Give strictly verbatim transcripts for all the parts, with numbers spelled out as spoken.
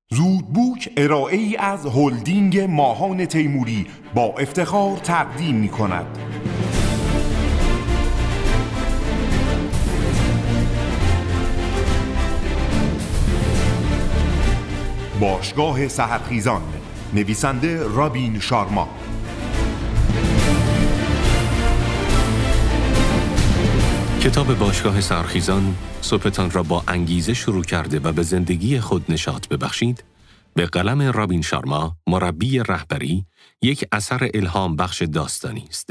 زودبوک ارائه ای از هلدینگ ماهان تیموری با افتخار تقدیم می کند. باشگاه سحرخیزان، نویسنده رابین شارما. کتاب باشگاه سحرخیزان صبحتان را با انگیزه شروع کرده و به زندگی خود نشاط ببخشید، به قلم رابین شارما، مربی رهبری، یک اثر الهام بخش داستانی است.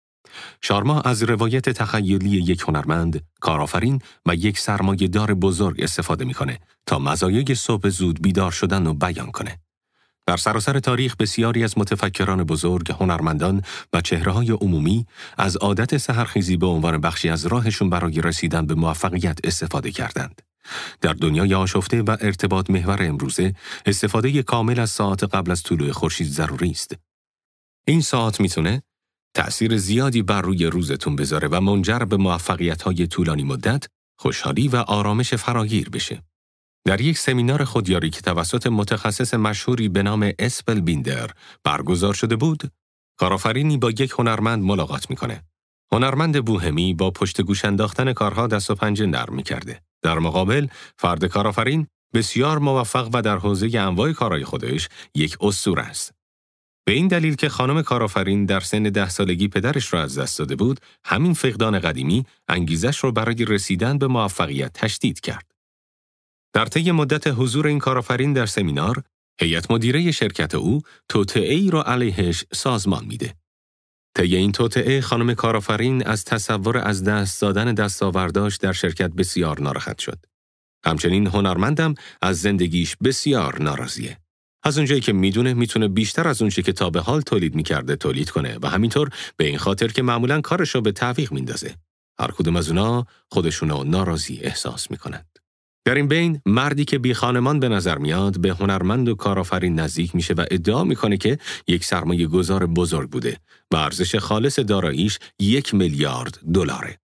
شارما از روایت تخیلی یک هنرمند، کارآفرین و یک سرمایه‌دار بزرگ استفاده می‌کنه تا مزایای صبح زود بیدار شدن رو بیان کنه. در سراسر تاریخ بسیاری از متفکران بزرگ، هنرمندان و چهره‌های عمومی از عادت سحرخیزی به عنوان بخشی از راهشون برای رسیدن به موفقیت استفاده کردند. در دنیای آشفته و ارتباط محور امروزه، استفاده کامل از ساعت قبل از طلوع خورشید ضروری است. این ساعت میتونه تأثیر زیادی بر روی روزتون بذاره و منجر به موفقیت‌های طولانی مدت، خوشحالی و آرامش فراگیر بشه. در یک سمینار خودیاری که توسط متخصص مشهوری به نام اسپل بیندر برگزار شده بود، کارآفرینی با یک هنرمند ملاقات میکنه. هنرمند بوهمی با پشت گوش انداختن کارها دست و پنجه نرم میکرده. در مقابل، فرد کارآفرین بسیار موفق و در حوزه انواع کارهای خودش یک اسطوره است. به این دلیل که خانم کارآفرین در سن ده سالگی پدرش را از دست داده بود، همین فقدان قدیمی انگیزش رو برای رسیدن به موفقیت تشدید کرد. در طی مدت حضور این کارآفرین در سمینار، هیئت مدیره شرکت او توطئه‌ای را علیهش سازمان میده. طی این توطئه خانم کارآفرین از تصور از دست دادن دستاورداش در شرکت بسیار ناراحت شد. همچنین هنرمندم از زندگیش بسیار ناراضیه. از اونجایی که میدونه میتونه بیشتر از اونچه که تا به حال تولید میکرده تولید کنه و همینطور به این خاطر که معمولاً کارشو به تعویق میندازه. هر کدوم از اونا خودشونو ناراضی احساس میکنند. در این بین مردی که بی خانمان به نظر میاد به هنرمند و کارآفرین نزدیک میشه و ادعا میکنه که یک سرمایه گذار بزرگ بوده و ارزش خالص داراییش یک میلیارد دلاره.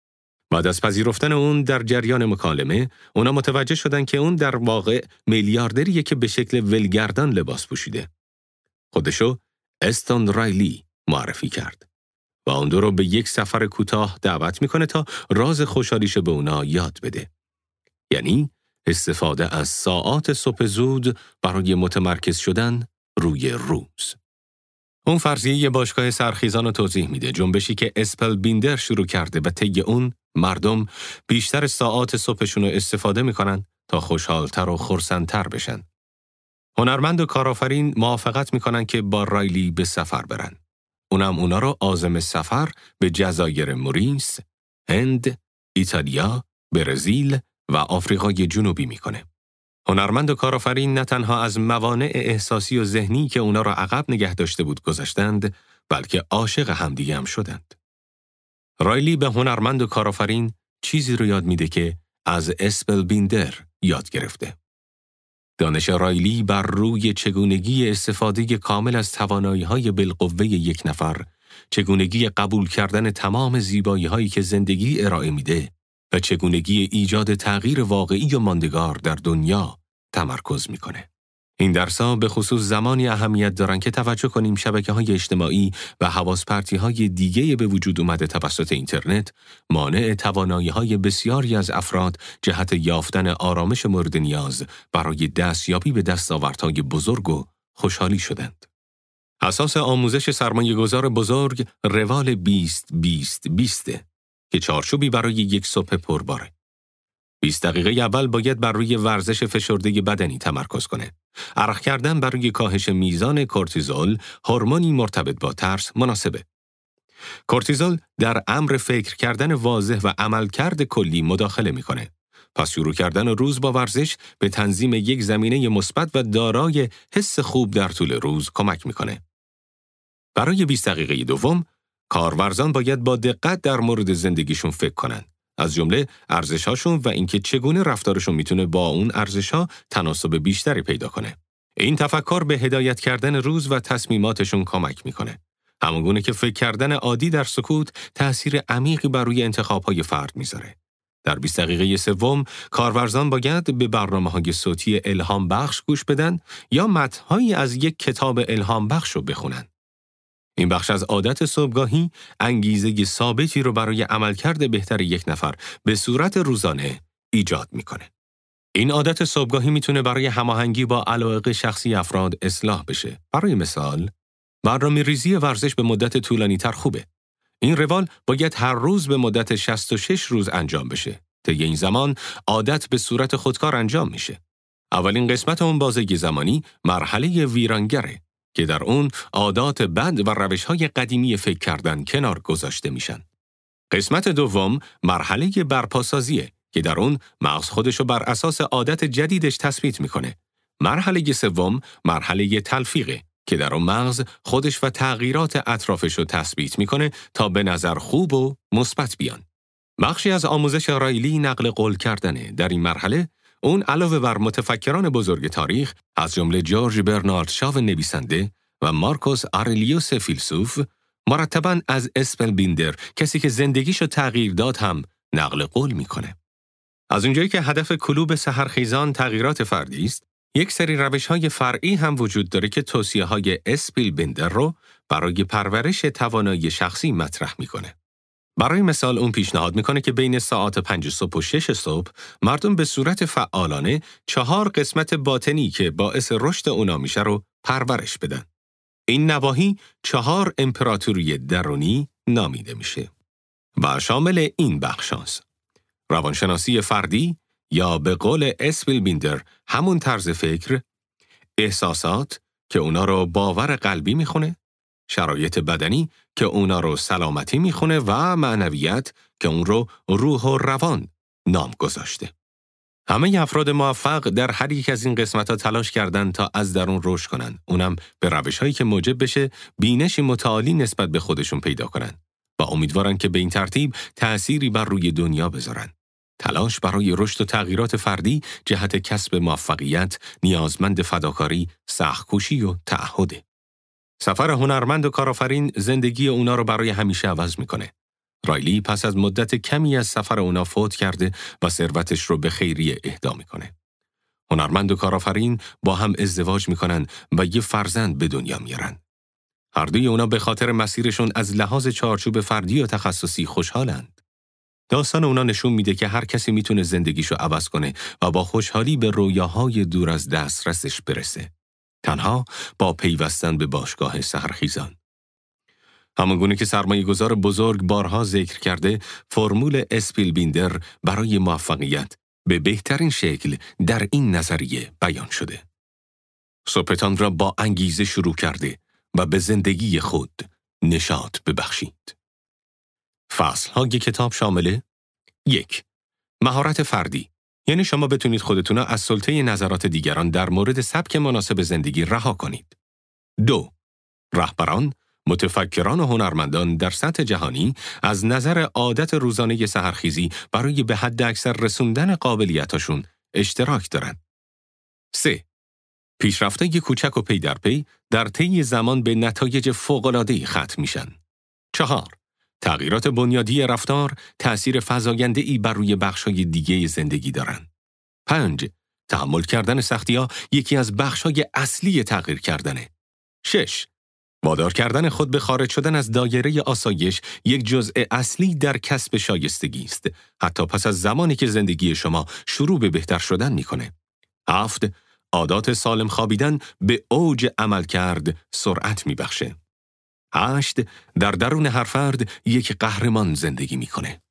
بعد از پذیرفتن اون در جریان مکالمه، اونا متوجه شدن که اون در واقع میلیاردریه که به شکل ولگردان لباس پوشیده. خودشو استون رایلی معرفی کرد و اون دو رو به یک سفر کوتاه دعوت میکنه تا راز خوشحالیشو به اونا یاد بده. یعنی استفاده از ساعات صبح زود برای متمرکز شدن روی روز. اون فرضیه باشگاه سحرخیزان رو توضیح میده، جنبشی که اسپل بیندر شروع کرده و طی اون مردم بیشتر ساعات صبحشون رو استفاده میکنن تا خوشحالتر و خرسندتر بشن. هنرمند و کارآفرین موافقت میکنن که با رایلی به سفر برن. اونم اونا رو عازم سفر به جزایر موریس، هند، ایتالیا، برزیل و آفریقای جنوبی میکنه. هنرمند و کارآفرین نه تنها از موانع احساسی و ذهنی که اونا را عقب نگه داشته بود گذشتند، بلکه عاشق همدیگه هم شدند. رایلی به هنرمند و کارآفرین چیزی رو یاد میده که از اسپل بیندر یاد گرفته. دانش رایلی بر روی چگونگی استفاده کامل از توانایی‌های بالقوه یک نفر، چگونگی قبول کردن تمام زیبایی‌هایی که زندگی ارائه میده و چگونگی ایجاد تغییر واقعی و ماندگار در دنیا تمرکز میکنه. این درس‌ها به خصوص زمانی اهمیت دارن که توجه کنیم شبکه‌های اجتماعی و حواس پرتی‌های دیگه به وجود اومده توسط اینترنت مانع توانایی‌های بسیاری از افراد جهت یافتن آرامش مورد نیاز برای دستیابی به دستاوردهای بزرگ و خوشحالی شدند. اساس آموزش سرمایه‌گذار بزرگ روال بیست بیست بیست که چارچوبی برای یک صبح پرباره. بیست دقیقه اول باید بر روی ورزش فشرده بدنی تمرکز کنه. عرق کردن برای کاهش میزان کورتیزول، هورمونی مرتبط با ترس، مناسبه. کورتیزول در امر فکر کردن واضح و عملکرد کلی مداخله میکنه. پس شروع کردن روز با ورزش به تنظیم یک زمینه مثبت و دارای حس خوب در طول روز کمک میکنه. برای بیست دقیقه دوم، کارورزان باید با دقت در مورد زندگیشون فکر کنن. از جمله ارزش‌هاشون و اینکه چگونه رفتارشون میتونه با اون ارزش‌ها تناسب بیشتری پیدا کنه. این تفکر به هدایت کردن روز و تصمیماتشون کمک میکنه. همونگونه که فکر کردن عادی در سکوت تأثیر عمیقی بر روی انتخاب‌های فرد میذاره. در بیست دقیقه سوم، کارورزان باید به برنامه‌های صوتی الهام بخش گوش بدن یا متن‌هایی از یک کتاب الهام بخش رو بخونن. این بخش از عادت صبحگاهی انگیزه ثابتی رو برای عملکرد بهتر یک نفر به صورت روزانه ایجاد میکنه. این عادت صبحگاهی میتونه برای هماهنگی با علایق شخصی افراد اصلاح بشه. برای مثال، برنامه‌ریزی ورزش به مدت طولانی‌تر خوبه. این روال باید هر روز به مدت شصت و شش روز انجام بشه. طی این زمان عادت به صورت خودکار انجام میشه. اولین قسمت اون بازه زمانی مرحله ویرانگره که در اون عادات بد و روش‌های قدیمی فکر کردن کنار گذاشته میشن. قسمت دوم مرحله برپاسازیه که در اون مغز خودشو بر اساس عادت جدیدش تثبیت میکنه. مرحله سوم مرحله تلفیقه که در اون مغز خودش و تغییرات اطرافش رو تثبیت میکنه تا به نظر خوب و مثبت بیان. بخشی از آموزش رایلی نقل قول کردنه. در این مرحله اون علاوه بر متفکران بزرگ تاریخ از جمله جورج برنارد شاو نویسنده و مارکوس آرلیوس فیلسوف، مرتباً از اسپل بیندر، کسی که زندگیشو تغییر داد، هم نقل قول میکنه. از اونجایی که هدف کلوب سحرخیزان تغییرات فردی است، یک سری روش‌های فرعی هم وجود داره که توصیه‌های اسپل بیندر رو برای پرورش توانایی شخصی مطرح میکنه. برای مثال اون پیشنهاد میکنه که بین ساعات پنج صبح و شش صبح مردم به صورت فعالانه چهار قسمت باطنی که باعث رشد اونا میشه رو پرورش بدن. این نواحی چهار امپراتوری درونی نامیده میشه و شامل این بخشاست: روانشناسی فردی یا به قول اسپل بیندر همون طرز فکر، احساسات که اونا رو باور قلبی میخونه، شرایط بدنی که اونا رو سلامتی میخونه و معنویت که اون رو روح و روان نام گذاشته. همه افراد موفق در هر یک از این قسمت‌ها تلاش کردن تا از درون رشد کنن، اونم به روش‌هایی که موجب بشه بینشی متعالی نسبت به خودشون پیدا کنن و امیدوارن که به این ترتیب تأثیری بر روی دنیا بذارن. تلاش برای رشد و تغییرات فردی جهت کسب موفقیت نیازمند فداکاری، سخت‌کوشی و تعهده. سفر هنرمند و کارآفرین زندگی اونا رو برای همیشه عوض میکنه. رایلی پس از مدت کمی از سفر اونا فوت کرده و ثروتش رو به خیریه اهدا میکنه. هنرمند و کارآفرین با هم ازدواج میکنن و یه فرزند به دنیا میارن. هر دوی اونا به خاطر مسیرشون از لحاظ چارچوب فردی و تخصصی خوشحالند. داستان اونا نشون میده که هر کسی میتونه زندگیشو عوض کنه و با خوشحالی به رویاهای دور از دسترسش برسه. تنها با پیوستن به باشگاه سحرخیزان. همانگونه که سرمایه‌گذار بزرگ بارها ذکر کرده، فرمول اسپل بیندر برای موفقیت به بهترین شکل در این نظریه بیان شده. صبحتان را با انگیزه شروع کرده و به زندگی خود نشاط ببخشید. فصل‌های کتاب شامل: یک. مهارت فردی، یعنی شما بتونید خودتون را از سلطه نظرات دیگران در مورد سبک مناسب زندگی رها کنید. دو. رهبران، متفکران و هنرمندان در سطح جهانی از نظر عادت روزانه سحرخیزی برای به حد اکثر رسوندن قابلیتاشون اشتراک دارند. سه. پیشرفت‌های کوچک و پی در پی در طی زمان به نتایج فوق‌العاده‌ای ختم میشن. چهار. تغییرات بنیادی رفتار تأثیر فزاینده‌ای بر روی بخش‌های دیگه زندگی دارند. پنج. تحمل کردن سختی‌ها یکی از بخش‌های اصلی تغییر کردنه. شش. وادار کردن خود به خارج شدن از دایره آسایش یک جزء اصلی در کسب شایستگی است، حتی پس از زمانی که زندگی شما شروع به بهتر شدن می‌کنه. هفت. عادات سالم خوابیدن به اوج عمل کرد سرعت می‌بخشه. هشت. در درون هر فرد یک قهرمان زندگی می‌کنه.